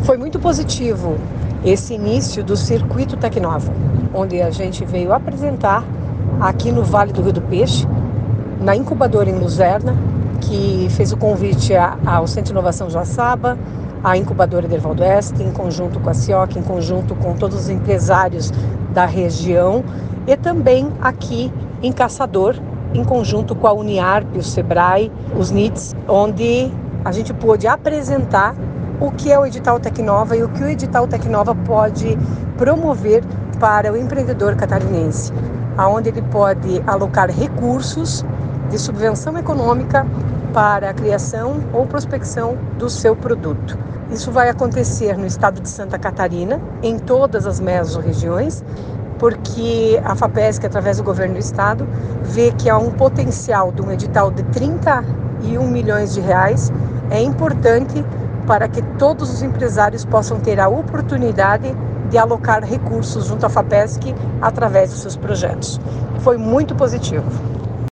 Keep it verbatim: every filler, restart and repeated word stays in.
Foi muito positivo esse início do Circuito Tecnova, onde a gente veio apresentar aqui no Vale do Rio do Peixe, na incubadora em Luzerna, que fez o convite ao Centro de Inovação Joaçaba, à incubadora Derval Oeste, em conjunto com a CIOC, em conjunto com todos os empresários da região, e também aqui em Caçador, em conjunto com a Uniarp, o Sebrae, os N I Ts, onde a gente pôde apresentar o que é o Edital Tecnova e o que o Edital Tecnova pode promover para o empreendedor catarinense, onde ele pode alocar recursos de subvenção econômica para a criação ou prospecção do seu produto. Isso vai acontecer no estado de Santa Catarina, em todas as mesorregiões, porque a FAPESC, através do governo do estado, vê que há um potencial de um edital de trinta e um milhões de reais. É importante para que todos os empresários possam ter a oportunidade de alocar recursos junto à FAPESC através dos seus projetos. Foi muito positivo.